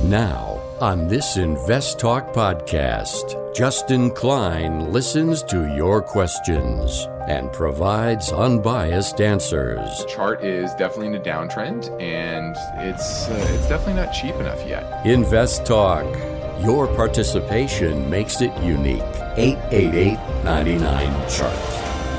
Now, on this Invest Talk podcast, Justin Klein listens to your questions and provides unbiased answers. The chart is definitely in a downtrend, and it's definitely not cheap enough yet. Invest Talk. Your participation makes it unique. 888-99-CHART.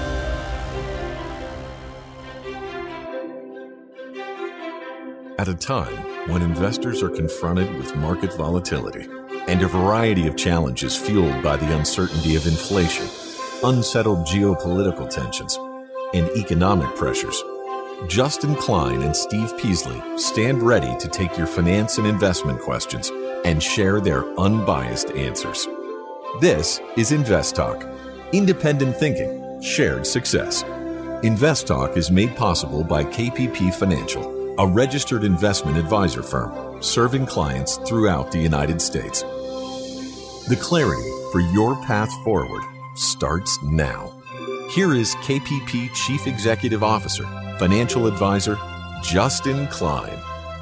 At a time when investors are confronted with market volatility and a variety of challenges fueled by the uncertainty of inflation, unsettled geopolitical tensions, and economic pressures, Justin Klein and Steve Peasley stand ready to take your finance and investment questions and share their unbiased answers. This is Invest Talk, independent thinking, shared success. Invest Talk is made possible by KPP Financial, a registered investment advisor firm serving clients throughout the United States. The clarity for your path forward starts now. Here is KPP Chief Executive Officer, Financial Advisor, Justin Klein.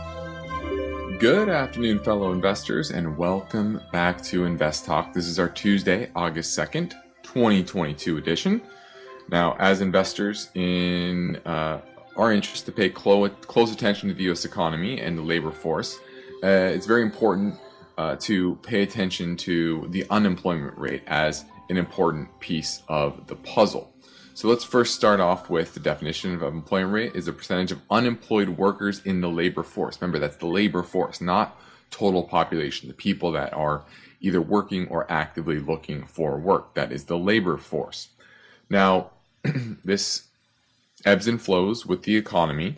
Good afternoon, fellow investors, and welcome back to Invest Talk. This is our Tuesday, August 2nd, 2022 edition. Now, as investors in our interest to pay close attention to the U.S. economy and the labor force, it's very important to pay attention to the unemployment rate as an important piece of the puzzle. So let's first start off with the definition of employment rate is the percentage of unemployed workers in the labor force. Remember, that's the labor force, not total population, the people that are either working or actively looking for work. That is the labor force. Now, this ebbs and flows with the economy,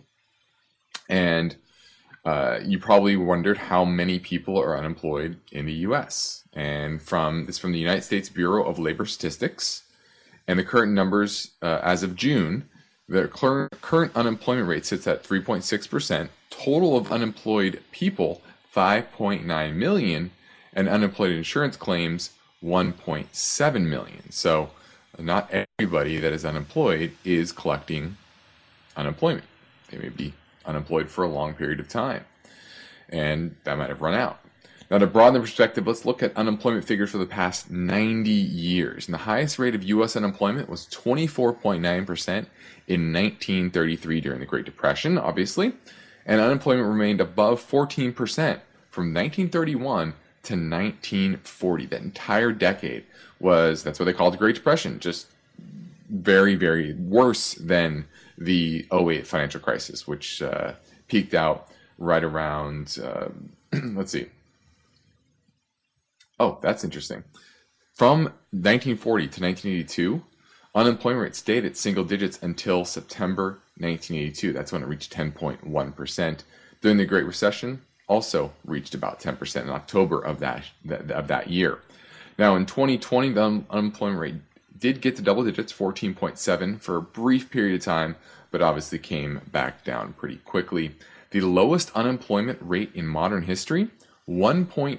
and you probably wondered how many people are unemployed in the U.S. And from the United States Bureau of Labor Statistics, and the current numbers as of June, the current unemployment rate sits at 3.6%. Total of unemployed people 5.9 million, and unemployed insurance claims 1.7 million. So not everybody that is unemployed is collecting unemployment. They may be unemployed for a long period of time, and that might have run out. Now, to broaden the perspective, let's look at unemployment figures for the past 90 years. And the highest rate of U.S. unemployment was 24.9% in 1933 during the Great Depression, obviously, and unemployment remained above 14% from 1931 to 1940. That entire decade that's what they called the Great Depression, just very, very worse than the 2008 financial crisis, which peaked out right around, let's see. Oh, that's interesting. From 1940 to 1982, unemployment rate stayed at single digits until September 1982. That's when it reached 10.1%. During the Great Recession, also reached about 10% in October of that year. Now, in 2020, the unemployment rate did get to double digits, 14.7 for a brief period of time, but obviously came back down pretty quickly. The lowest unemployment rate in modern history, 1.2%,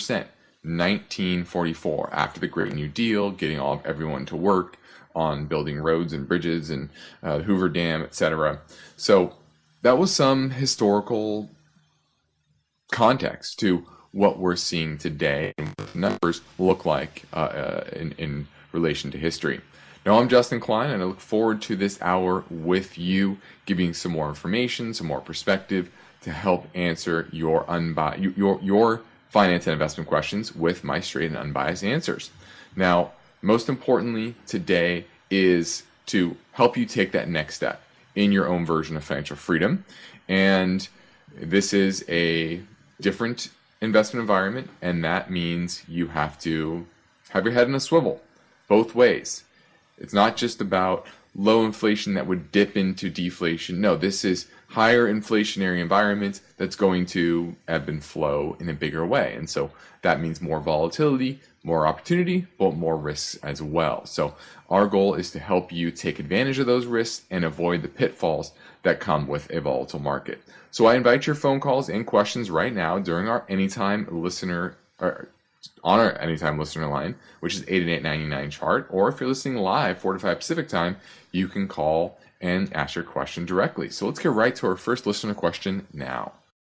1944, after the Great New Deal, getting everyone to work on building roads and bridges and Hoover Dam, etc. So that was some historical context to what we're seeing today and what the numbers look like in relation to history. Now, I'm Justin Klein, and I look forward to this hour with you, giving some more information, some more perspective to help answer your finance and investment questions with my straight and unbiased answers. Now, most importantly today is to help you take that next step in your own version of financial freedom. And this is a different investment environment, and that means you have to have your head in a swivel both ways. It's not just about low inflation that would dip into deflation. No, this is higher inflationary environment that's going to ebb and flow in a bigger way. And so that means more volatility, more opportunity, but more risks as well. So our goal is to help you take advantage of those risks and avoid the pitfalls that come with a volatile market. So I invite your phone calls and questions right now during our Anytime Listener on our Anytime Listener line, which is 888-99-CHART, or if you're listening live, 4 to 5 Pacific time, you can call and ask your question directly. So let's get right to our first listener question now.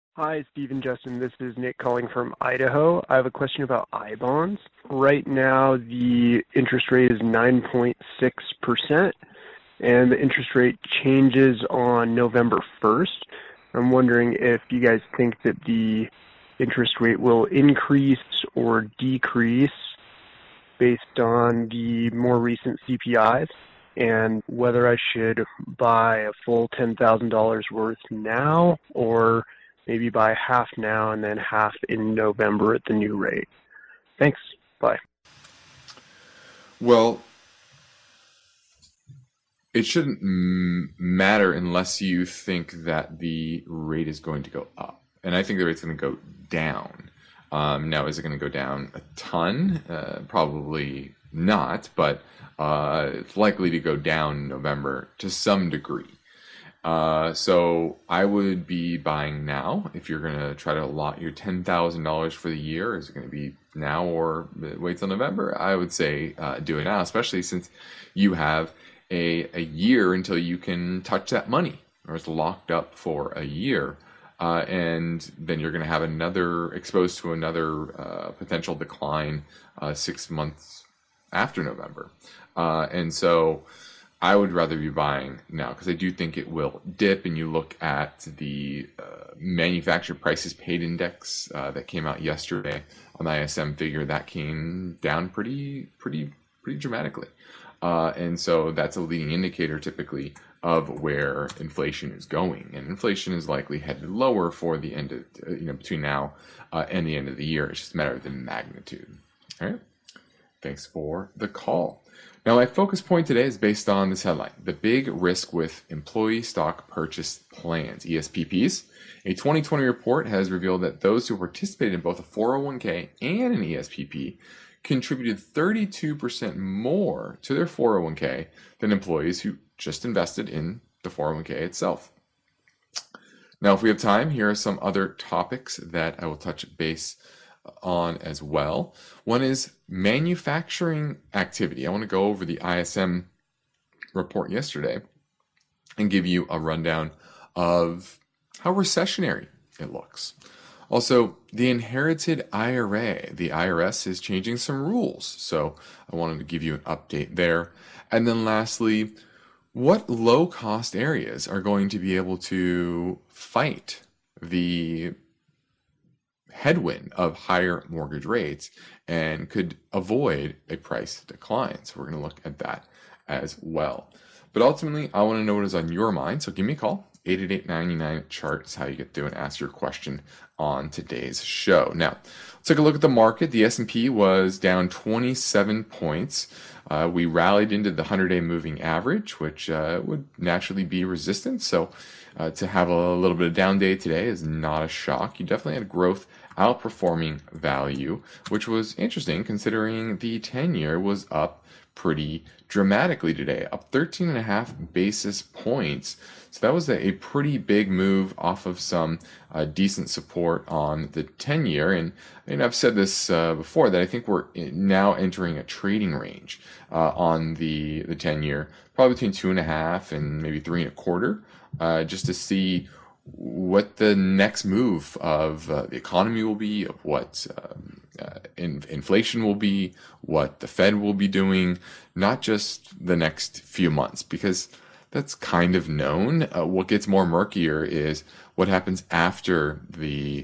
Hi, Steve and Justin. This is Nick calling from Idaho. I have a question about I-bonds. Right now, the interest rate is 9.6%, and the interest rate changes on November 1st. I'm wondering if you guys think that the interest rate will increase or decrease based on the more recent CPIs, and whether I should buy a full $10,000 worth now or maybe buy half now and then half in November at the new rate. Thanks. Bye. Well, it shouldn't matter unless you think that the rate is going to go up. And I think the rate's going to go down. Now, is it going to go down a ton? Probably not, but it's likely to go down in November to some degree. So I would be buying now if you're going to try to allot your $10,000 for the year. Is it going to be now or wait till November? I would say do it now, especially since you have a year until you can touch that money, or it's locked up for a year. And then you're going to have exposed to another potential decline 6 months after November. And so I would rather be buying now because I do think it will dip. And you look at the manufactured prices paid index that came out yesterday on the ISM figure, that came down pretty dramatically. And so that's a leading indicator typically of where inflation is going. And inflation is likely headed lower for the end of, between now and the end of the year. It's just a matter of the magnitude. All right. Thanks for the call. Now, my focus point today is based on this headline: the big risk with employee stock purchase plans, ESPPs. A 2020 report has revealed that those who participated in both a 401k and an ESPP contributed 32% more to their 401k than employees who just invested in the 401k itself. Now, if we have time, here are some other topics that I will touch base on as well. One is manufacturing activity. I want to go over the ISM report yesterday and give you a rundown of how recessionary it looks. Also, the inherited IRA. The IRS is changing some rules, so I wanted to give you an update there. And then lastly, what low-cost areas are going to be able to fight the headwind of higher mortgage rates and could avoid a price decline? So we're going to look at that as well. But ultimately, I want to know what is on your mind, so give me a call. 888-99-CHART is how you get through and ask your question on today's show. Now, let's take a look at the market. The S&P was down 27 points. We rallied into the 100-day moving average, which would naturally be resistance. So to have a little bit of down day today is not a shock. You definitely had growth outperforming value, which was interesting considering the 10-year was up pretty dramatically today, up 13.5 basis points. So that was a pretty big move off of some decent support on the 10-year. And I've said this before that I think we're now entering a trading range on the 10-year, probably between 2.5 and maybe 3.25, just to see what the next move of the economy will be, of what inflation will be, what the Fed will be doing, not just the next few months, because that's kind of known. What gets more murkier is what happens after the,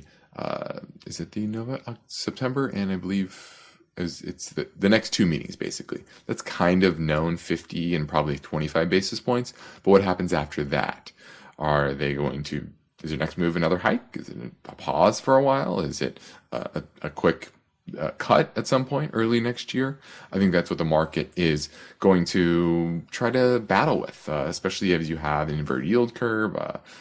is it the September? And I believe it's the next two meetings, basically. That's kind of known, 50 and probably 25 basis points. But what happens after that? Are they going to, is their next move another hike? Is it a pause for a while? Is it a quick cut at some point early next year? I think that's what the market is going to try to battle with, especially as you have an inverted yield curve,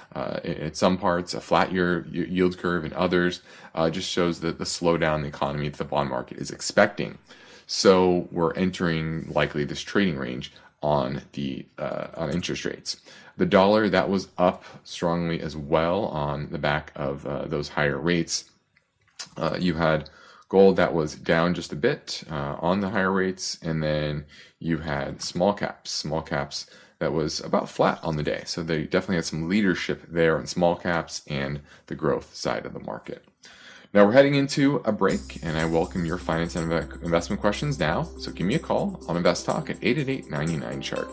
in some parts, a flat yield curve in others, just shows that the slowdown in the economy that the bond market is expecting. So we're entering likely this trading range on the on interest rates. The dollar, that was up strongly as well on the back of those higher rates. You had gold that was down just a bit on the higher rates, and then you had small caps that was about flat on the day. So they definitely had some leadership there in small caps and the growth side of the market. Now we're heading into a break, and I welcome your finance and investment questions now. So give me a call on Invest Talk at 888-99-CHART.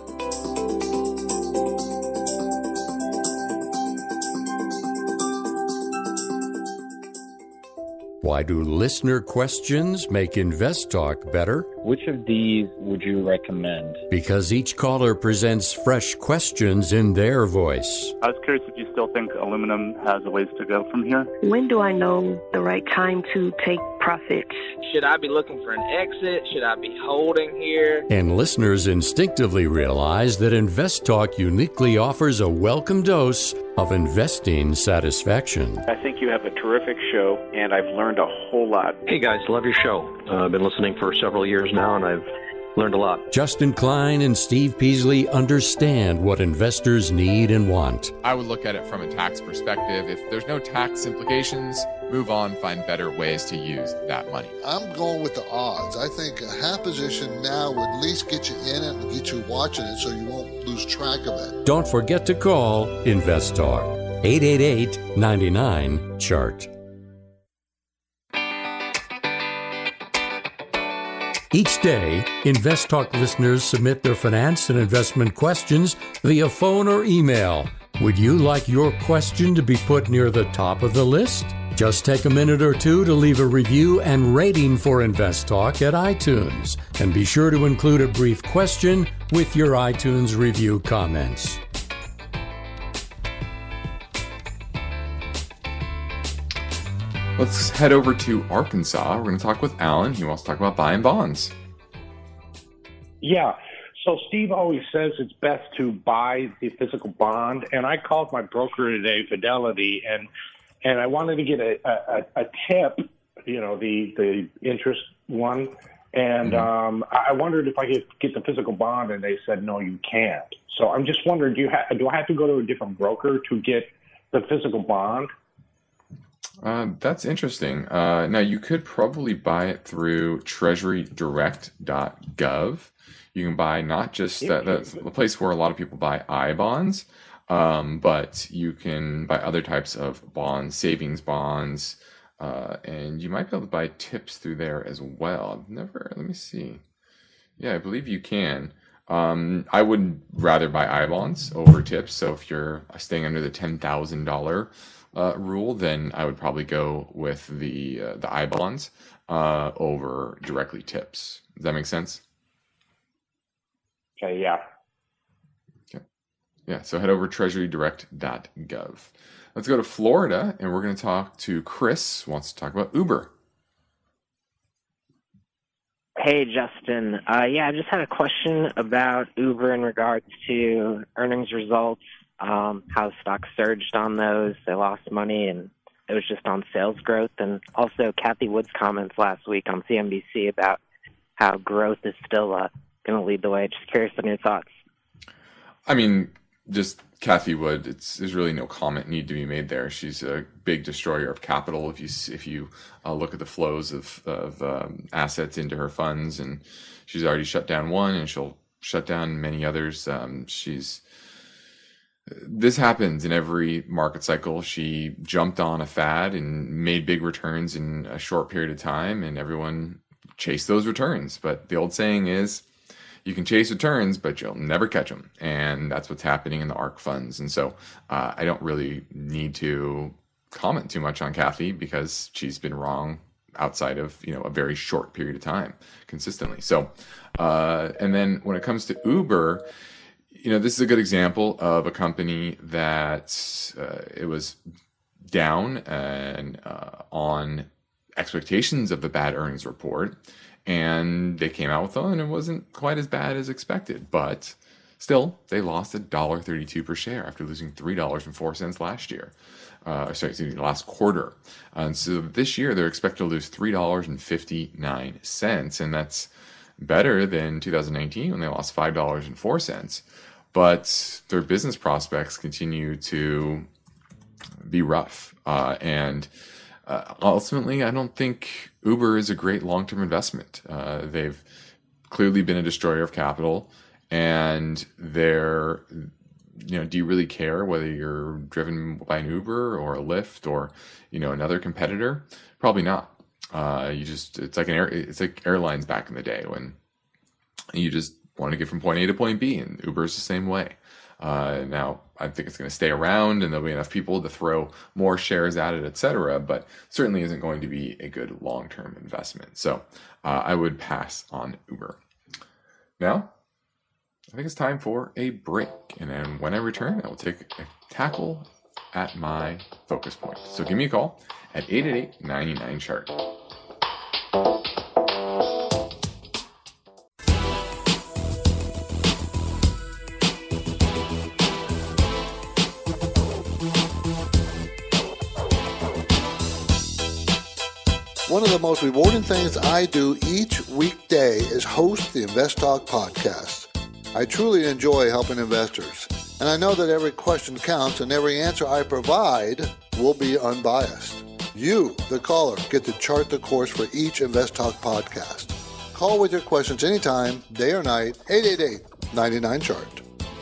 Why do listener questions make Invest Talk better? Which of these would you recommend? Because each caller presents fresh questions in their voice. I was curious if you still think aluminum has a ways to go from here. When do I know the right time to take profits? Should I be looking for an exit? Should I be holding here? And listeners instinctively realize that Invest Talk uniquely offers a welcome dose of investing satisfaction. I think you have a terrific show, and I've learned a whole lot. Hey guys, love your show. I've been listening for several years now, and I've learned a lot. Justin Klein and Steve Peasley understand what investors need and want. I would look at it from a tax perspective. If there's no tax implications, move on, find better ways to use that money. I'm going with the odds. I think a half position now would at least get you in it and get you watching it so you won't lose track of it. Don't forget to call Invest Talk, 888-99-CHART. Each day, Invest Talk listeners submit their finance and investment questions via phone or email. Would you like your question to be put near the top of the list? Just take a minute or two to leave a review and rating for Invest Talk at iTunes. And be sure to include a brief question with your iTunes review comments. Let's head over to Arkansas. We're going to talk with Alan. He wants to talk about buying bonds. Yeah. So Steve always says it's best to buy the physical bond. And I called my broker today, Fidelity, and I wanted to get a tip, the interest one. And I wondered if I could get the physical bond, and they said, no, you can't. So I'm just wondering, do I have to go to a different broker to get the physical bond? That's interesting. Now, you could probably buy it through treasurydirect.gov. You can buy not just that's the place where a lot of people buy I-bonds, but you can buy other types of bonds, savings bonds, and you might be able to buy tips through there as well. Let me see. Yeah, I believe you can. I would rather buy I-bonds over tips. So if you're staying under the $10,000 rule, then I would probably go with the I-bonds over directly tips. Does that make sense? Okay, yeah. Okay. Yeah, so head over to treasurydirect.gov. Let's go to Florida, and we're going to talk to Chris, who wants to talk about Uber. Hey, Justin. I just had a question about Uber in regards to earnings results. How stock surged on those. They lost money, and it was just on sales growth. And also Kathy Wood's comments last week on CNBC about how growth is still going to lead the way. Just curious on your thoughts. I mean, just Kathy Wood, there's really no comment need to be made there. She's a big destroyer of capital. If you look at the flows of assets into her funds, and she's already shut down one, and she'll shut down many others. This happens in every market cycle. She jumped on a fad and made big returns in a short period of time, and everyone chased those returns. But the old saying is, you can chase returns, but you'll never catch them. And that's what's happening in the ARK funds. And so I don't really need to comment too much on Kathy because she's been wrong outside of, a very short period of time consistently. So, and then when it comes to Uber, this is a good example of a company that it was down and on expectations of the bad earnings report, and they came out with one, and it wasn't quite as bad as expected, but still they lost $1.32 per share after losing $3.04 last year. Last quarter. And so this year they're expected to lose $3.59, and that's better than 2019 when they lost $5.04. But their business prospects continue to be rough. And ultimately, I don't think Uber is a great long-term investment. They've clearly been a destroyer of capital. And they're, do you really care whether you're driven by an Uber or a Lyft or, another competitor? Probably not. It's like airlines back in the day when you just want to get from point A to point B, and Uber is the same way. Now, I think it's going to stay around and there'll be enough people to throw more shares at it, etc., but certainly isn't going to be a good long-term investment. So I would pass on Uber. Now, I think it's time for a break. And then when I return, I will take a tackle at my focus point. So give me a call at 888-99-CHART. One of the most rewarding things I do each weekday is host the Invest Talk podcast. I truly enjoy helping investors, and I know that every question counts and every answer I provide will be unbiased. You, the caller, get to chart the course for each Invest Talk podcast. Call with your questions anytime, day or night, 888-99-CHART.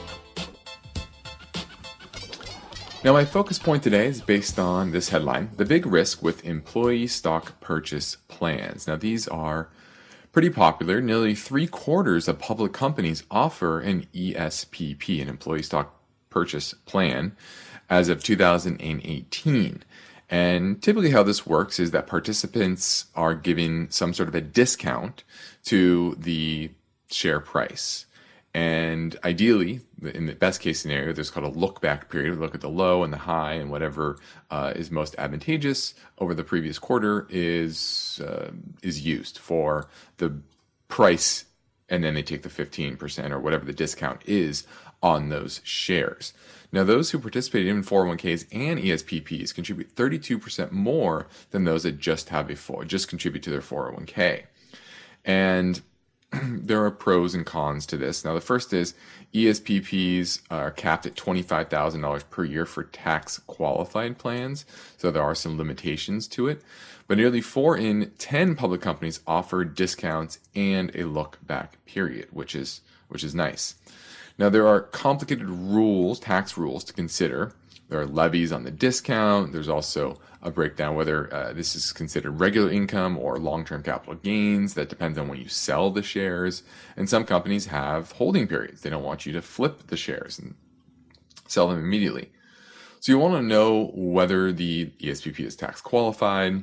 Now, my focus point today is based on this headline: the big risk with employee stock purchase plans. Now, these are pretty popular. Nearly 3/4 of public companies offer an ESPP, an employee stock purchase plan, as of 2018. And typically how this works is that participants are given some sort of a discount to the share price. And ideally, in the best case scenario, there's called a look back period. We look at the low and the high, and whatever is most advantageous over the previous quarter is used for the price, and then they take the 15% or whatever the discount is on those shares. Now, those who participated in 401ks and ESPPs contribute 32% more than those that just contribute to their 401k. And there are pros and cons to this. Now, the first is ESPPs are capped at $25,000 per year for tax-qualified plans, so there are some limitations to it. But nearly 4 in 10 public companies offer discounts and a look-back period, which is nice. Now, there are complicated tax rules to consider. There are levies on the discount. There's also a breakdown whether this is considered regular income or long-term capital gains. That depends on when you sell the shares. And some companies have holding periods. They don't want you to flip the shares and sell them immediately. So you want to know whether the ESPP is tax qualified,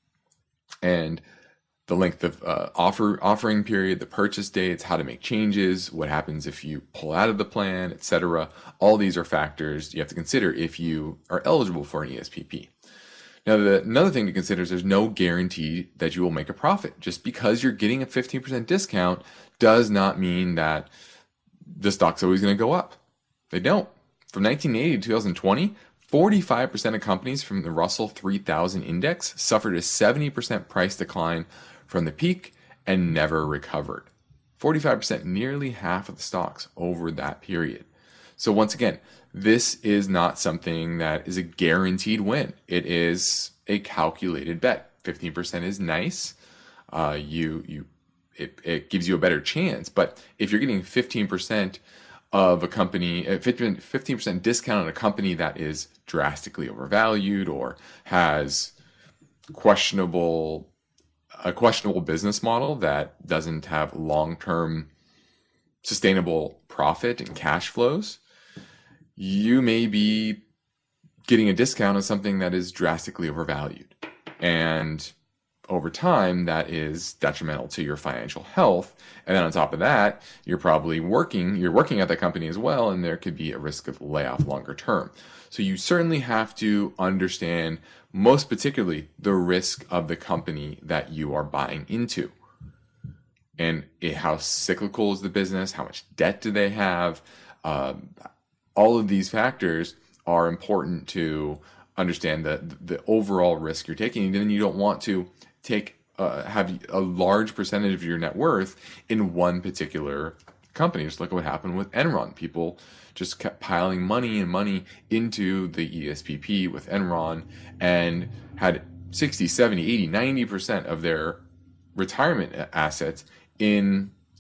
and the length of offering period, the purchase dates, how to make changes, what happens if you pull out of the plan, etc. All these are factors you have to consider if you are eligible for an ESPP. Now, another thing to consider is there's no guarantee that you will make a profit. Just because you're getting a 15% discount does not mean that the stock's always going to go up. They don't. From 1980 to 2020, 45% of companies from the Russell 3000 index suffered a 70% price decline from the peak and never recovered. 45%, nearly half of the stocks over that period. So once again, this is not something that is a guaranteed win. It is a calculated bet. 15% is nice. It gives you a better chance. But if you're getting 15% of a company, 15% discount on a company that is drastically overvalued or has a questionable business model that doesn't have long-term sustainable profit and cash flows, you may be getting a discount on something that is drastically overvalued. And over time, that is detrimental to your financial health. And then on top of that, you're working at that company as well, and there could be a risk of layoff longer term. So you certainly have to understand, most particularly, the risk of the company that you are buying into. And how cyclical is the business? How much debt do they have? All of these factors are important to understand the overall risk you're taking. And then you don't want to have a large percentage of your net worth in one particular company. Just look at what happened with Enron. People just kept piling money into the ESPP with Enron and had 60, 70, 80, 90% of their retirement assets in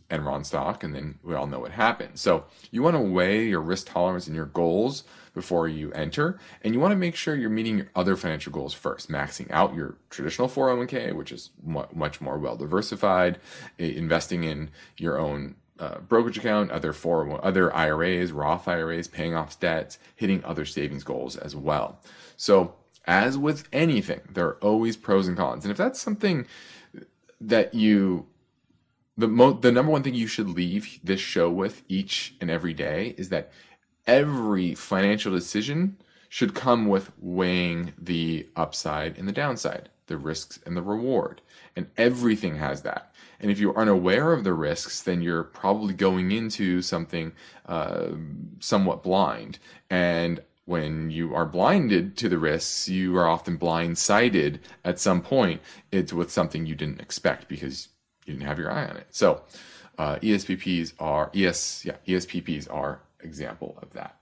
Enron stock, and then we all know what happened. So you want to weigh your risk tolerance and your goals before you enter, and you want to make sure you're meeting your other financial goals first, maxing out your traditional 401k, which is much more well diversified, investing in your own brokerage account, other IRAs, Roth IRAs, paying off debts, hitting other savings goals as well. So as with anything, there are always pros and cons. And if that's something that the number one thing you should leave this show with each and every day is that every financial decision should come with weighing the upside and the downside, the risks and the reward. And everything has that. And if you're unaware of the risks, then you're probably going into something somewhat blind. And when you are blinded to the risks, you are often blindsided at some point with something you didn't expect because you didn't have your eye on it. So ESPPs are example of that.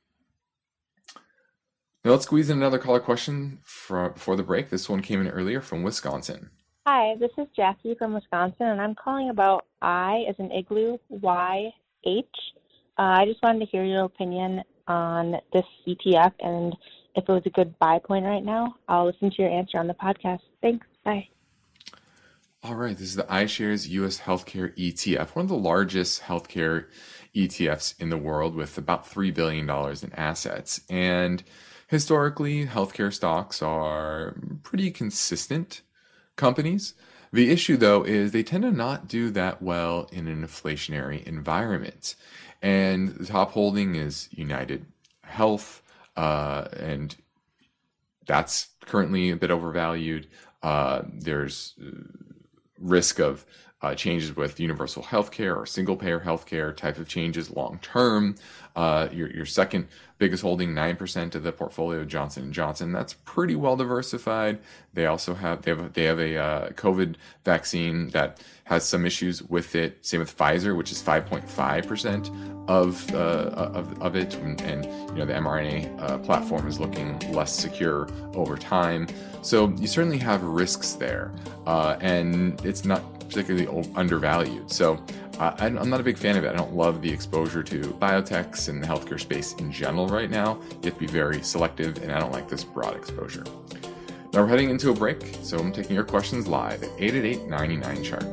Now let's squeeze in another caller question before the break. This one came in earlier from Wisconsin. Hi, this is Jackie from Wisconsin, and I'm calling about I as in igloo, YH. I just wanted to hear your opinion on this ETF and if it was a good buy point right now. I'll listen to your answer on the podcast. Thanks. Bye. All right. This is the iShares U.S. Healthcare ETF, one of the largest healthcare ETFs in the world with about $3 billion in assets. And historically, healthcare stocks are pretty consistent companies. The issue, though, is they tend to not do that well in an inflationary environment. And the top holding is United Health, and that's currently a bit overvalued. There's risk of changes with universal healthcare or single-payer healthcare type of changes long term. Your second biggest holding, 9% of the portfolio, Johnson & Johnson. That's pretty well diversified. They also have a COVID vaccine that has some issues with it. Same with Pfizer, which is 5.5% of it, and the mRNA platform is looking less secure over time. So you certainly have risks there, and it's not particularly undervalued. So I'm not a big fan of it. I don't love the exposure to biotechs and the healthcare space in general right now. You have to be very selective, and I don't like this broad exposure. Now we're heading into a break, so I'm taking your questions live at 888-99-CHART.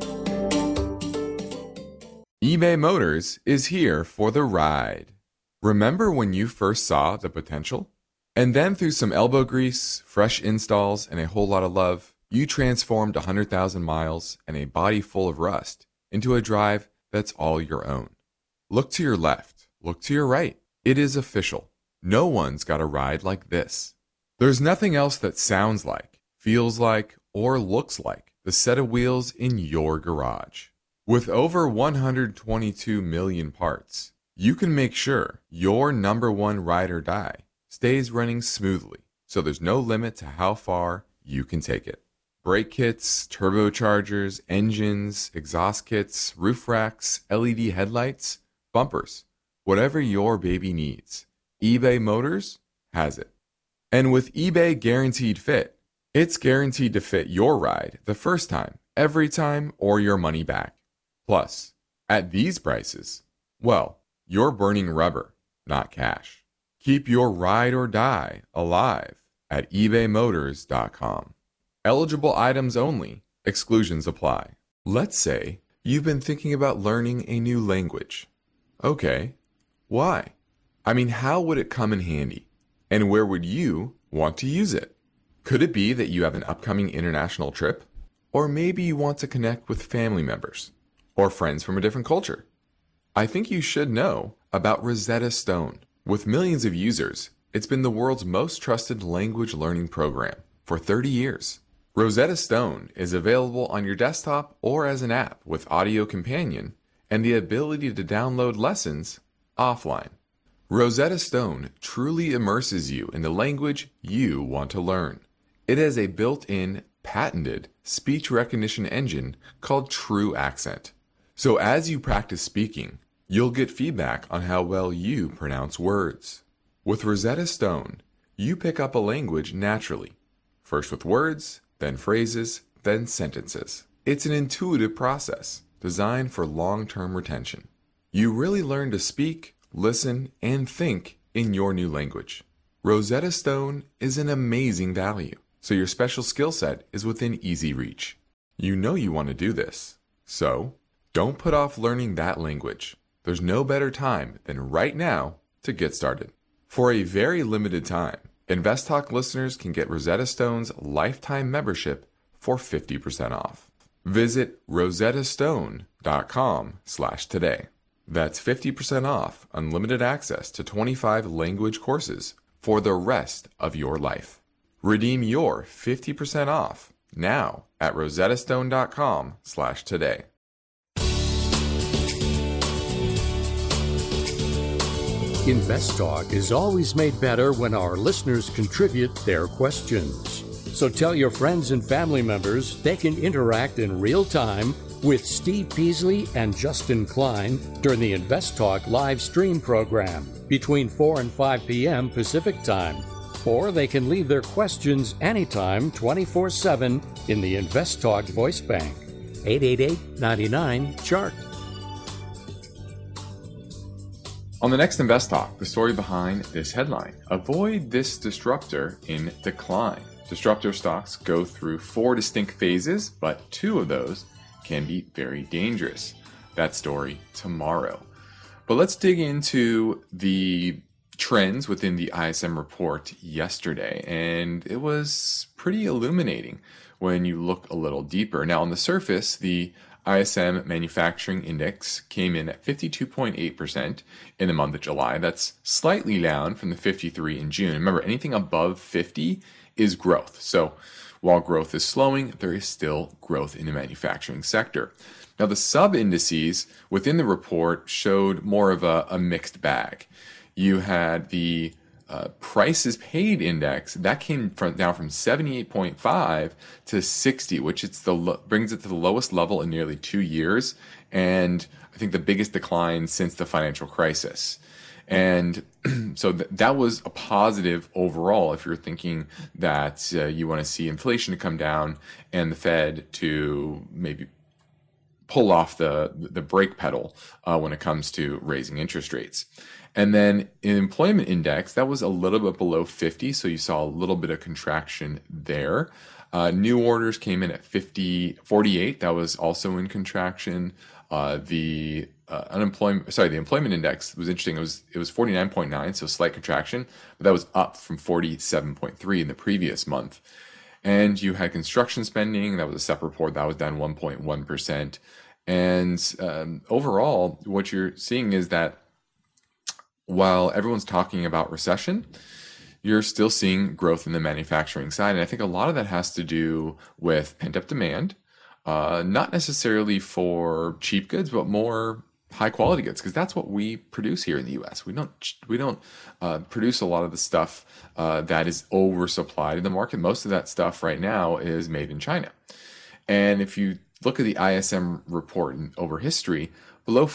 eBay Motors is here for the ride. Remember when you first saw the potential? And then through some elbow grease, fresh installs, and a whole lot of love, you transformed 100,000 miles and a body full of rust into a drive that's all your own. Look to your left. Look to your right. It is official. No one's got a ride like this. There's nothing else that sounds like, feels like, or looks like the set of wheels in your garage. With over 122 million parts, you can make sure your number one ride or die stays running smoothly, so there's no limit to how far you can take it. Brake kits, turbochargers, engines, exhaust kits, roof racks, LED headlights, bumpers, whatever your baby needs, eBay Motors has it. And with eBay Guaranteed Fit, it's guaranteed to fit your ride the first time, every time, or your money back. Plus, at these prices, well, you're burning rubber, not cash. Keep your ride or die alive at ebaymotors.com. Eligible items only. Exclusions apply. Let's say you've been thinking about learning a new language. Okay, why? I mean, how would it come in handy? And where would you want to use it? Could it be that you have an upcoming international trip? Or maybe you want to connect with family members or friends from a different culture? I think you should know about Rosetta Stone. With millions of users, it's been the world's most trusted language learning program for 30 years. Rosetta Stone is available on your desktop or as an app with Audio Companion and the ability to download lessons offline. Rosetta Stone truly immerses you in the language you want to learn. It has a built-in, patented speech recognition engine called True Accent. So as you practice speaking, you'll get feedback on how well you pronounce words. With Rosetta Stone, you pick up a language naturally, first with words, then phrases, then sentences. It's an intuitive process, designed for long-term retention. You really learn to speak, listen, and think in your new language. Rosetta Stone is an amazing value, so your special skill set is within easy reach. You know you want to do this, so don't put off learning that language. There's no better time than right now to get started. For a very limited time, InvestTalk listeners can get Rosetta Stone's lifetime membership for 50% off. Visit rosettastone.com/today. That's 50% off unlimited access to 25 language courses for the rest of your life. Redeem your 50% off now at rosettastone.com/today. InvestTalk is always made better when our listeners contribute their questions. So tell your friends and family members they can interact in real time with Steve Peasley and Justin Klein during the InvestTalk live stream program between 4 and 5 p.m. Pacific Time. Or they can leave their questions anytime, 24/7, in the InvestTalk voice bank. 888-99-CHART. On the next Invest Talk, the story behind this headline: avoid this disruptor in decline. Disruptor stocks go through 4 distinct phases, but 2 of those can be very dangerous. That story tomorrow. But let's dig into the trends within the ISM report yesterday, and it was pretty illuminating when you look a little deeper. Now, on the surface, the ISM Manufacturing Index came in at 52.8% in the month of July. That's slightly down from the 53 in June. Remember, anything above 50 is growth. So while growth is slowing, there is still growth in the manufacturing sector. Now, the sub-indices within the report showed more of a mixed bag. You had the prices paid index that came down from 78.5 to 60, which brings it to the lowest level in nearly 2 years, and I think the biggest decline since the financial crisis. And so that was a positive overall if you're thinking that you want to see inflation to come down and the Fed to maybe pull off the brake pedal when it comes to raising interest rates. And then in employment index, that was a little bit below 50, so you saw a little bit of contraction there. New orders came in at 48. That was also in contraction. The employment index was interesting. It was 49.9, so slight contraction, but that was up from 47.3 in the previous month. And you had construction spending. That was a separate report. That was down 1.1%. And overall, what you're seeing is that while everyone's talking about recession, you're still seeing growth in the manufacturing side. And I think a lot of that has to do with pent-up demand, not necessarily for cheap goods, but more high-quality goods, because that's what we produce here in the U.S. We don't produce a lot of the stuff that is oversupplied in the market. Most of that stuff right now is made in China. And if you look at the ISM report over history, below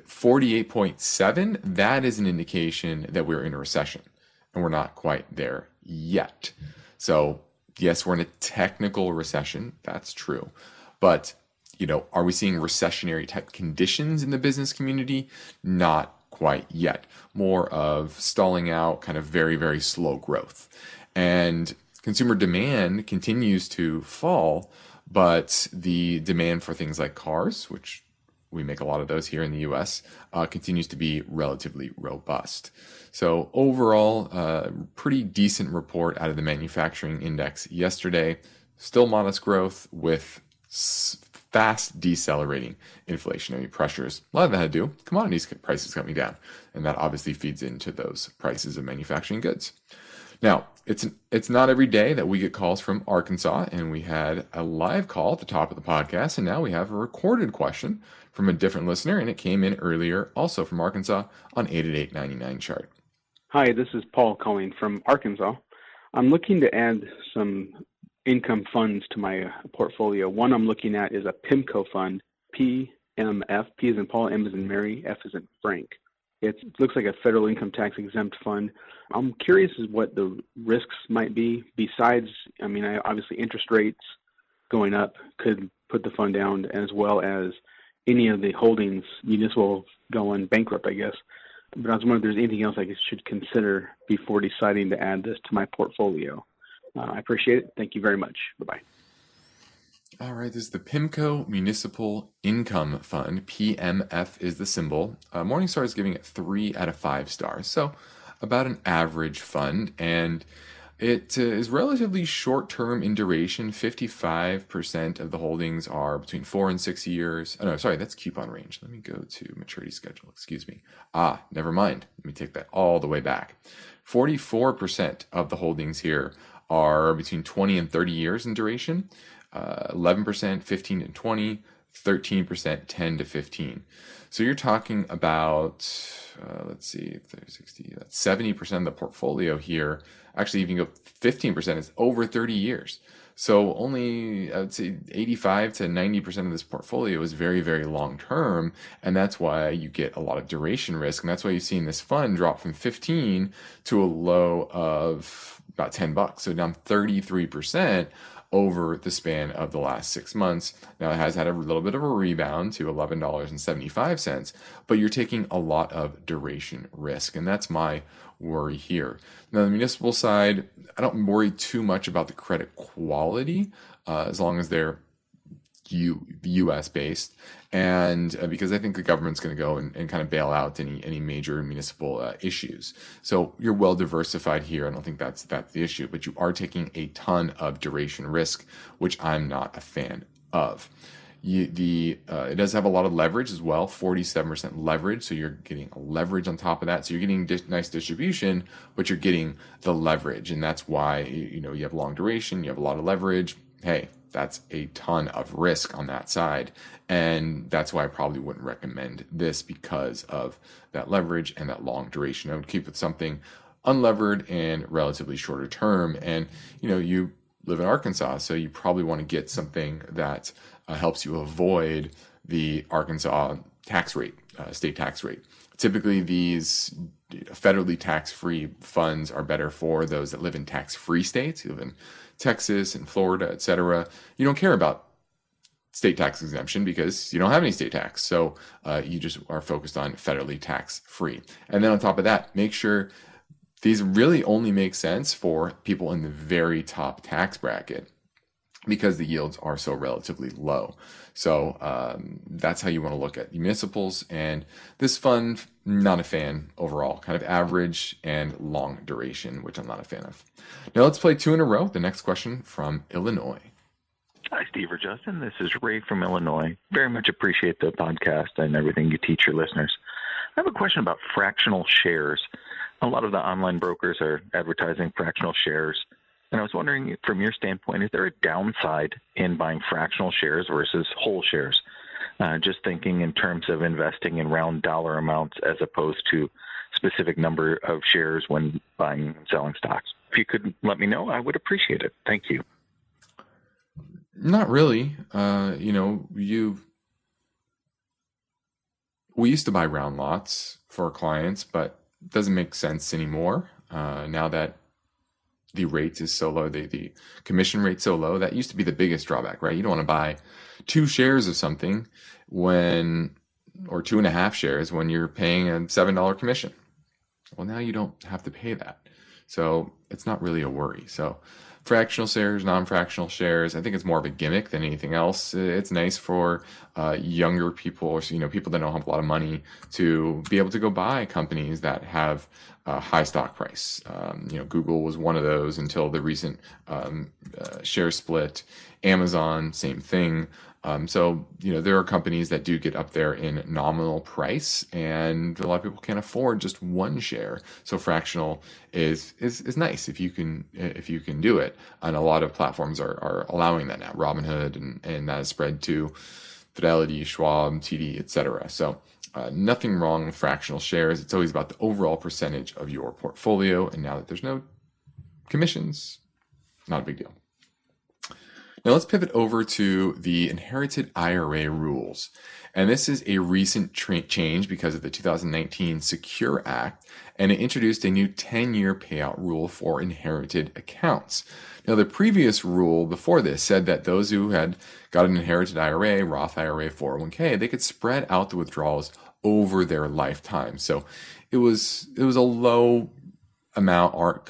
48.7, that is an indication that we're in a recession, and we're not quite there yet. So yes, we're in a technical recession. That's true. But, are we seeing recessionary type conditions in the business community? Not quite yet. More of stalling out, kind of very, very slow growth. And consumer demand continues to fall, but the demand for things like cars, which we make a lot of those here in the U.S., continues to be relatively robust. So overall, pretty decent report out of the manufacturing index yesterday. Still modest growth with fast decelerating inflationary pressures. A lot of that had to do with commodities prices coming down, and that obviously feeds into those prices of manufacturing goods. Now, it's not every day that we get calls from Arkansas, and we had a live call at the top of the podcast, and now we have a recorded question from a different listener, and it came in earlier also from Arkansas on 888-99-CHART. Hi, this is Paul calling from Arkansas. I'm looking to add some income funds to my portfolio. One I'm looking at is a PIMCO fund, PMF, P as in Paul, M as in Mary, F as in Frank. It looks like a federal income tax exempt fund. I'm curious as what the risks might be besides, obviously interest rates going up could put the fund down, as well as any of the holdings, municipal, going bankrupt, I guess. But I was wondering if there's anything else I should consider before deciding to add this to my portfolio. I appreciate it. Thank you very much. Bye-bye. All right, this is the PIMCO Municipal Income Fund. PMF is the symbol. Morningstar is giving it 3 out of 5 stars, so about an average fund. And it is relatively short-term in duration. 55% of the holdings are between 4 and 6 years. Oh, no, sorry, that's coupon range. Let me go to maturity schedule. Excuse me. Never mind. Let me take that all the way back. 44% of the holdings here are between 20 and 30 years in duration. 11%, 15 to 20, 13%, 10 to 15. So you're talking about, 60, that's 70% of the portfolio here. Actually, even go 15% is over 30 years. So only, I would say 85 to 90% of this portfolio is very, very long term. And that's why you get a lot of duration risk. And that's why you've seen this fund drop from 15 to a low of about $10. So down 33% over the span of the last 6 months. Now it has had a little bit of a rebound to $11.75, but you're taking a lot of duration risk, and that's my worry here. Now the municipal side, I don't worry too much about the credit quality as long as they're U.S. based, and because I think the government's going to go and kind of bail out any major municipal issues. So you're well diversified here. I don't think that's the issue, but you are taking a ton of duration risk, which I'm not a fan of. It does have a lot of leverage as well, 47% leverage. So you're getting a leverage on top of that. So you're getting nice distribution, but you're getting the leverage, and that's why you have long duration, you have a lot of leverage. Hey, that's a ton of risk on that side. And that's why I probably wouldn't recommend this, because of that leverage and that long duration. I would keep it something unlevered and relatively shorter term. And, you live in Arkansas, so you probably want to get something that helps you avoid the Arkansas tax rate, state tax rate. Typically, these federally tax-free funds are better for those that live in tax-free states. You live in Texas and Florida, etc. You don't care about state tax exemption because you don't have any state tax. So you just are focused on federally tax-free. And then on top of that, make sure these really only make sense for people in the very top tax bracket, because the yields are so relatively low. So that's how you want to look at municipals. And this fund, not a fan overall, kind of average and long duration, which I'm not a fan of. Now let's play 2 in a row. The next question from Illinois. Hi, Steve or Justin. This is Ray from Illinois. Very much appreciate the podcast and everything you teach your listeners. I have a question about fractional shares. A lot of the online brokers are advertising fractional shares. And I was wondering, from your standpoint, is there a downside in buying fractional shares versus whole shares? Just thinking in terms of investing in round dollar amounts as opposed to specific number of shares when buying and selling stocks. If you could let me know, I would appreciate it. Thank you. Not really. We used to buy round lots for clients, but it doesn't make sense anymore. Now that the rate is so low, the commission rate so low, that used to be the biggest drawback, right? You don't want to buy 2 shares of something or 2.5 shares when you're paying a $7 commission. Well, now you don't have to pay that. So it's not really a worry. So fractional shares, non-fractional shares, I think it's more of a gimmick than anything else. It's nice for younger people, or people that don't have a lot of money, to be able to go buy companies that have a high stock price. Google was one of those until the recent share split. Amazon, same thing. There are companies that do get up there in nominal price, and a lot of people can't afford just one share. So fractional is nice if you can do it. And a lot of platforms are allowing that now. Robinhood and that is spread to Fidelity, Schwab, TD, etc. So nothing wrong with fractional shares. It's always about the overall percentage of your portfolio. And now that there's no commissions, not a big deal. Now let's pivot over to the inherited IRA rules. And this is a recent change because of the 2019 Secure Act, and it introduced a new 10-year payout rule for inherited accounts. Now, the previous rule before this said that those who had got an inherited IRA, Roth IRA, 401k, they could spread out the withdrawals over their lifetime. So it was a low amount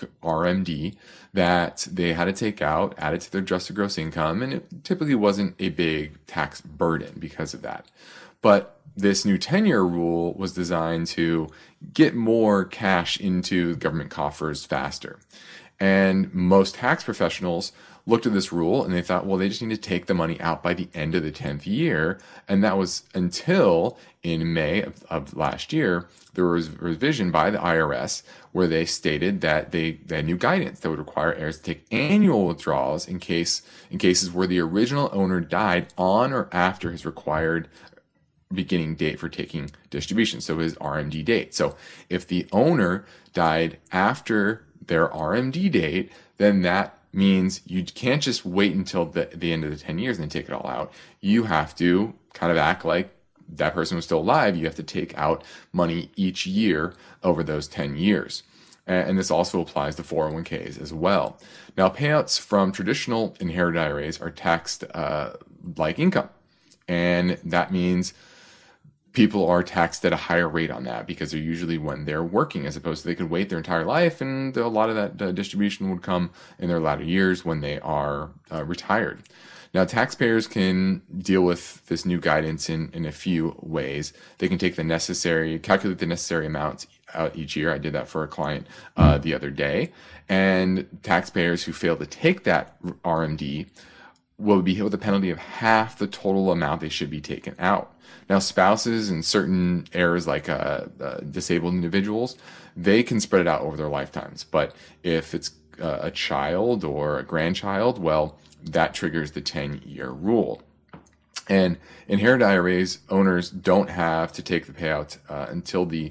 RMD that they had to take out, added to their adjusted gross income, and it typically wasn't a big tax burden because of that. But this new 10-year rule was designed to get more cash into government coffers faster. And most tax professionals looked at this rule and they thought, well, they just need to take the money out by the end of the 10th year. And that was until in May of last year, there was a revision by the IRS where they stated that they had new guidance that would require heirs to take annual withdrawals in cases where the original owner died on or after his required beginning date for taking distribution, so his RMD date. So if the owner died after their RMD date, then that means you can't just wait until the end of the 10 years and then take it all out. You have to kind of act like that person was still alive. You have to take out money each year over those 10 years. And this also applies to 401ks as well. Now, payouts from traditional inherited IRAs are taxed like income. And that means people are taxed at a higher rate on that because they're usually when they're working, as opposed to they could wait their entire life, and a lot of that distribution would come in their latter years when they are retired. Now, taxpayers can deal with this new guidance in a few ways. They can calculate the necessary amounts out each year. I did that for a client the other day. And taxpayers who fail to take that RMD will be hit with a penalty of half the total amount they should be taken out. Now, spouses and certain heirs like disabled individuals, they can spread it out over their lifetimes. But if it's a child or a grandchild, well, that triggers the 10-year rule. And inherited IRAs, owners don't have to take the payout until the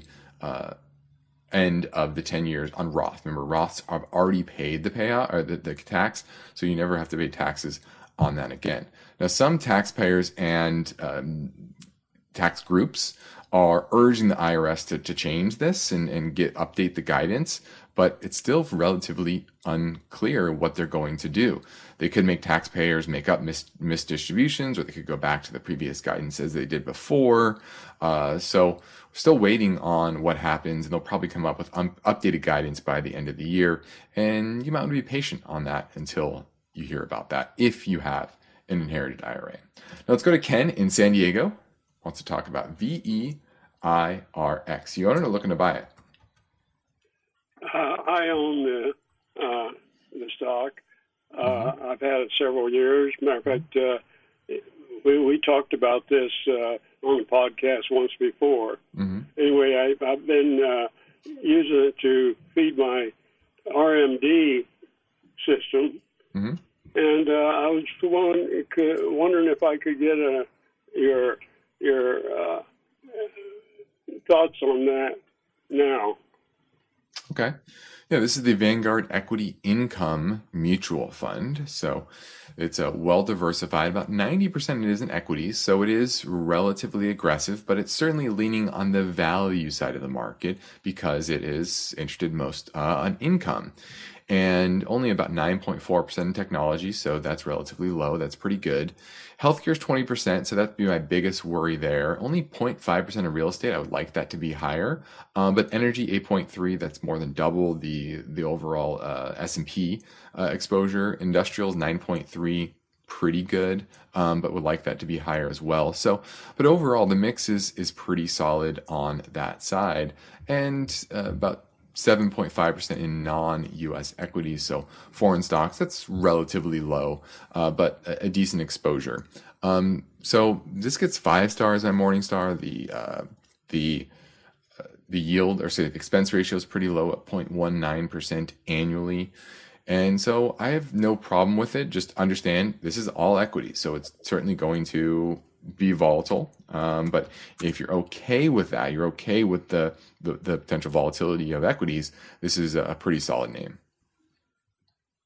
end of the 10 years on Roth. Remember, Roths have already paid the payout or the tax, so you never have to pay taxes on that again. Now, some taxpayers and tax groups are urging the IRS to change this and update the guidance, but it's still relatively unclear what they're going to do. They could make taxpayers make up missed distributions, or they could go back to the previous guidance as they did before. So we're still waiting on what happens, and they'll probably come up with updated guidance by the end of the year. And you might want to be patient on that until you hear about that, if you have an inherited IRA. Now let's go to Ken in San Diego. Wants to talk about VEIRX. You own it or looking to buy it? I own the stock. I've had it several years. Matter of fact, we talked about this on the podcast once before. Anyway, I've been using it to feed my RMD system, and I was wondering if I could get your thoughts on that now. Okay. Yeah, this is the Vanguard Equity Income Mutual Fund. So it's a well-diversified. About 90% it is in equities, so it is relatively aggressive, but it's certainly leaning on the value side of the market because it is interested most on income. And only about 9.4% in technology, so that's relatively low. That's pretty good. Healthcare is 20%, so that'd be my biggest worry there. Only 0.5% of real estate. I would like that to be higher. But energy, 8.3%. That's more than double the overall S&P exposure. Industrials, 9.3%. Pretty good, but would like that to be higher as well. So, but overall, the mix is pretty solid on that side. And about 7.5% in non-U.S. equities, so foreign stocks. That's relatively low, but a decent exposure. So this gets 5 stars on Morningstar. The yield, or say the expense ratio, is pretty low at 0.19% annually. And so I have no problem with it. Just understand this is all equity, so it's certainly going to be volatile. But if you're okay with that, you're okay with the potential volatility of equities, this is a pretty solid name.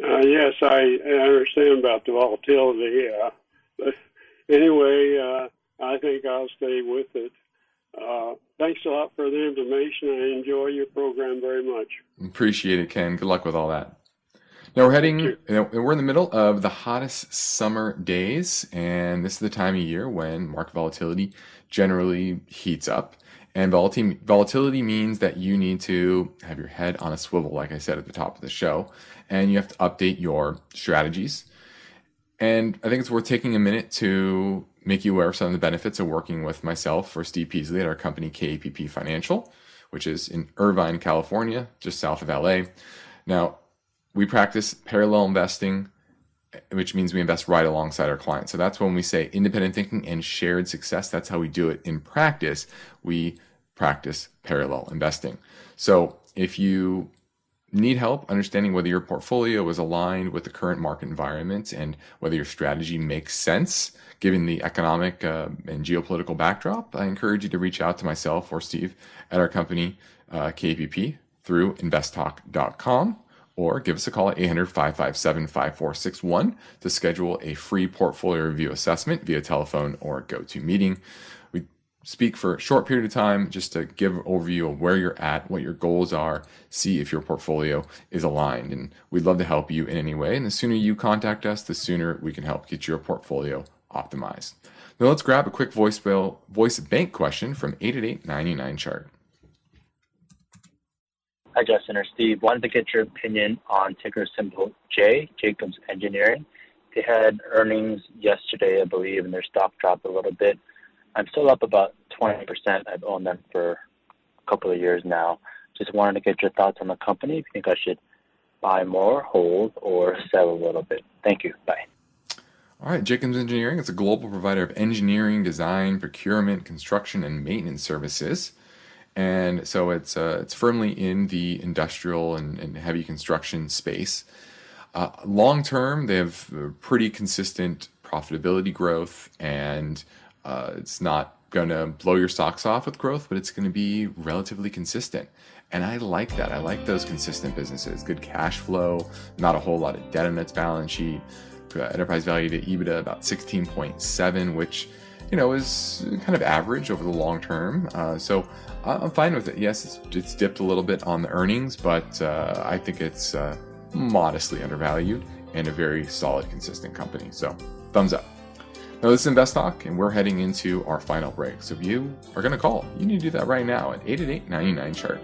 Yes, I understand about the volatility. But anyway, I think I'll stay with it. Thanks a lot for the information. I enjoy your program very much. Appreciate it, Ken. Good luck with all that. Now we're we're in the middle of the hottest summer days, and this is the time of year when market volatility generally heats up. And volatility means that you need to have your head on a swivel, like I said at the top of the show, and you have to update your strategies. And I think it's worth taking a minute to make you aware of some of the benefits of working with myself or Steve Peasley at our company KAPP Financial, which is in Irvine, California, just south of LA. Now, we practice parallel investing, which means we invest right alongside our clients. So that's when we say independent thinking and shared success. That's how we do it in practice. We practice parallel investing. So if you need help understanding whether your portfolio is aligned with the current market environment and whether your strategy makes sense given the economic and geopolitical backdrop, I encourage you to reach out to myself or Steve at our company, KAPP, through investtalk.com. Or give us a call at 800-557-5461 to schedule a free portfolio review assessment via telephone or GoToMeeting. We speak for a short period of time just to give an overview of where you're at, what your goals are, see if your portfolio is aligned. And we'd love to help you in any way. And the sooner you contact us, the sooner we can help get your portfolio optimized. Now let's grab a quick voice bank question from 888-99-CHART. Hi, Justin or Steve. Wanted to get your opinion on ticker symbol J, Jacobs Engineering. They had earnings yesterday, I believe, and their stock dropped a little bit. I'm still up about 20%. I've owned them for a couple of years now. Just wanted to get your thoughts on the company. If you think I should buy more, hold, or sell a little bit. Thank you. Bye. All right, Jacobs Engineering is a global provider of engineering, design, procurement, construction, and maintenance services. And so it's firmly in the industrial and heavy construction space. Long term, they have pretty consistent profitability growth, and it's not going to blow your socks off with growth, but it's going to be relatively consistent. And I like that. I like those consistent businesses. Good cash flow, not a whole lot of debt on its balance sheet. Enterprise value to EBITDA about 16.7, which is kind of average over the long term. So I'm fine with it. Yes, it's dipped a little bit on the earnings, but I think it's modestly undervalued and a very solid, consistent company. So thumbs up. Now this is Invest Talk, and we're heading into our final break. So if you are going to call, you need to do that right now at 888-99-CHART.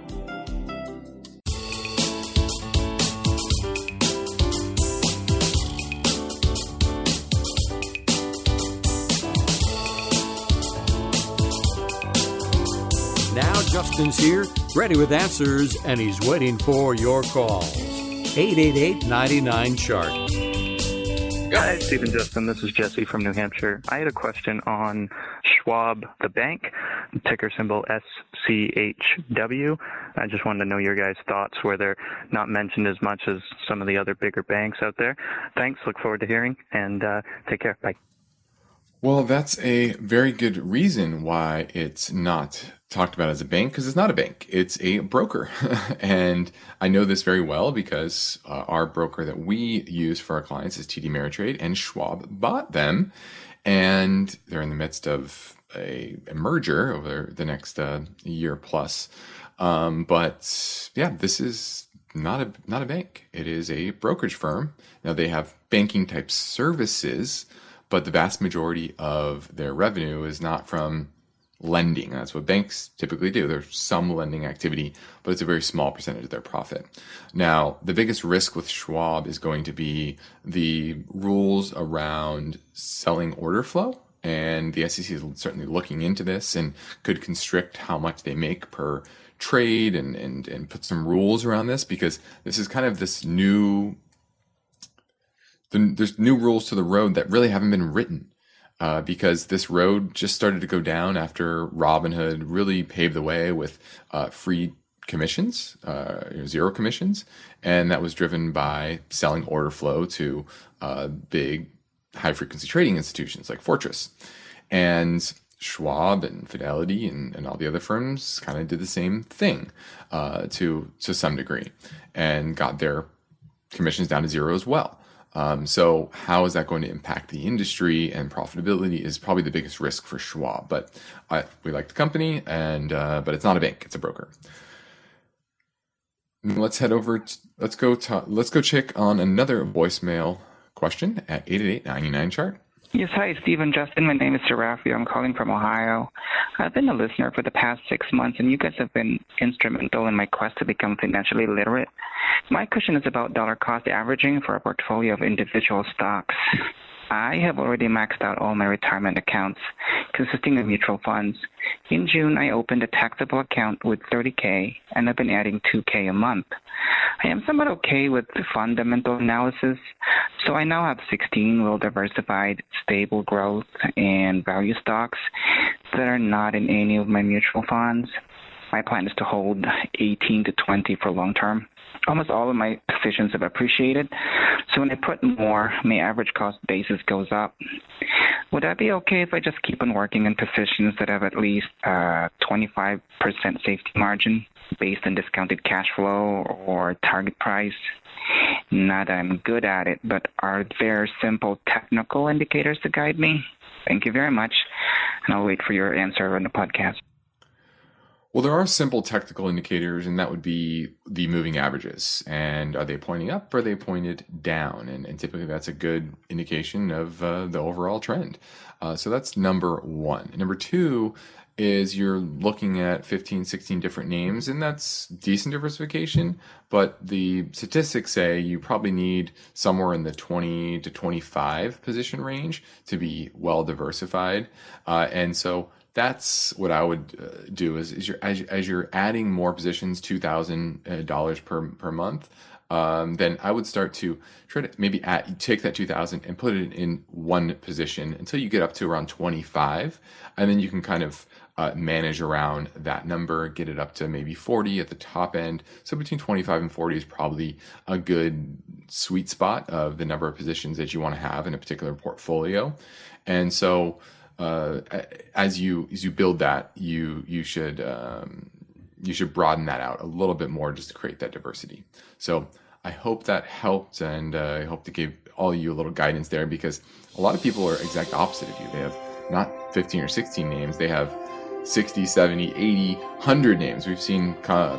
Now Justin's here, ready with answers, and he's waiting for your calls. 888-99-CHART. Hi, Steve and Justin. This is Jesse from New Hampshire. I had a question on Schwab, the bank, ticker symbol SCHW. I just wanted to know your guys' thoughts where they're not mentioned as much as some of the other bigger banks out there. Thanks. Look forward to hearing, and take care. Bye. Well, that's a very good reason why it's not talked about as a bank, because it's not a bank. It's a broker. And I know this very well because our broker that we use for our clients is TD Ameritrade, and Schwab bought them. And they're in the midst of a merger over the next year plus. But yeah, this is not a bank. It is a brokerage firm. Now they have banking type services, but the vast majority of their revenue is not from lending. That's what banks typically do. There's some lending activity, but it's a very small percentage of their profit. Now, the biggest risk with Schwab is going to be the rules around selling order flow. And the SEC is certainly looking into this and could constrict how much they make per trade and put some rules around this, because this is kind of this there's new rules to the road that really haven't been written, because this road just started to go down after Robinhood really paved the way with free commissions, zero commissions, and that was driven by selling order flow to big high-frequency trading institutions like Fortress. And Schwab and Fidelity and all the other firms kind of did the same thing to some degree, and got their commissions down to zero as well. So how is that going to impact the industry and profitability is probably the biggest risk for Schwab. But we like the company, and but it's not a bank; it's a broker. Let's head over. Let's go check on another voicemail question at 888-99-chart. Yes, hi, Steve and Justin. My name is Seraphio. I'm calling from Ohio. I've been a listener for the past 6 months, and you guys have been instrumental in my quest to become financially literate. My question is about dollar cost averaging for a portfolio of individual stocks. I have already maxed out all my retirement accounts, consisting of mutual funds. In June, I opened a taxable account with $30K, and I've been adding $2K a month. I am somewhat okay with the fundamental analysis, so I now have 16 well-diversified, stable growth and value stocks that are not in any of my mutual funds. My plan is to hold 18 to 20 for long term. Almost all of my positions have appreciated, so when I put more, my average cost basis goes up. Would that be okay if I just keep on working in positions that have at least 25% safety margin based on discounted cash flow or target price? Not that I'm good at it, but are there simple technical indicators to guide me? Thank you very much, and I'll wait for your answer on the podcast. Well, there are simple technical indicators, and that would be the moving averages. And are they pointing up or are they pointed down? And typically that's a good indication of the overall trend. So that's number one. Number two is you're looking at 15, 16 different names, and that's decent diversification. But the statistics say you probably need somewhere in the 20 to 25 position range to be well diversified. And so that's what I would do is as you're adding more positions, $2,000 per month, then I would start to try to maybe take that 2,000 and put it in one position until you get up to around 25, and then you can kind of manage around that number, get it up to maybe 40 at the top end. So between 25 and 40 is probably a good sweet spot of the number of positions that you want to have in a particular portfolio. And so as you build that, you should broaden that out a little bit more just to create that diversity. So I hope that helped, and I hope to give all you a little guidance there, because a lot of people are exact opposite of you. They have not 15 or 16 names, they have 60, 70, 80, 100 names. We've seen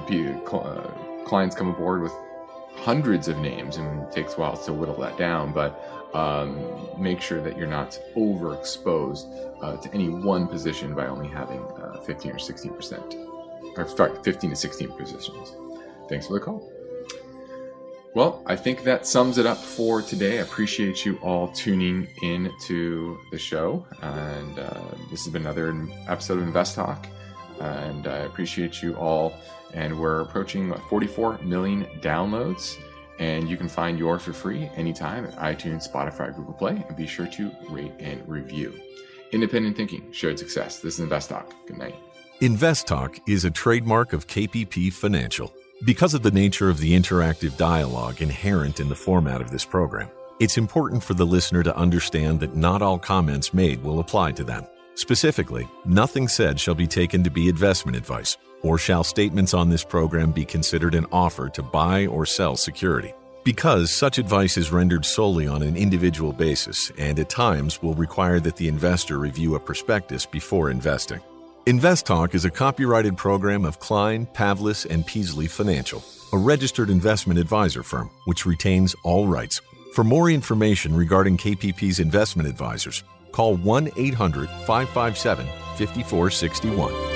clients come aboard with hundreds of names, and it takes a while to whittle that down, but make sure that you're not overexposed to any one position by only having 15 or 16%, or sorry, 15 to 16 positions. Thanks for the call. Well, I think that sums it up for today. I appreciate you all tuning in to the show, and this has been another episode of Invest Talk, and I appreciate you all. And we're approaching 44 million downloads, and you can find yours for free anytime at iTunes, Spotify, Google Play, and be sure to rate and review. Independent thinking, shared success. This is Invest Talk. Good night. Invest Talk is a trademark of KPP Financial. Because of the nature of the interactive dialogue inherent in the format of this program, it's important for the listener to understand that not all comments made will apply to them. Specifically, nothing said shall be taken to be investment advice, or shall statements on this program be considered an offer to buy or sell security. Because such advice is rendered solely on an individual basis and at times will require that the investor review a prospectus before investing. Invest Talk is a copyrighted program of Klein, Pavlis, and Peasley Financial, a registered investment advisor firm which retains all rights. For more information regarding KPP's investment advisors, call 1-800-557-5461.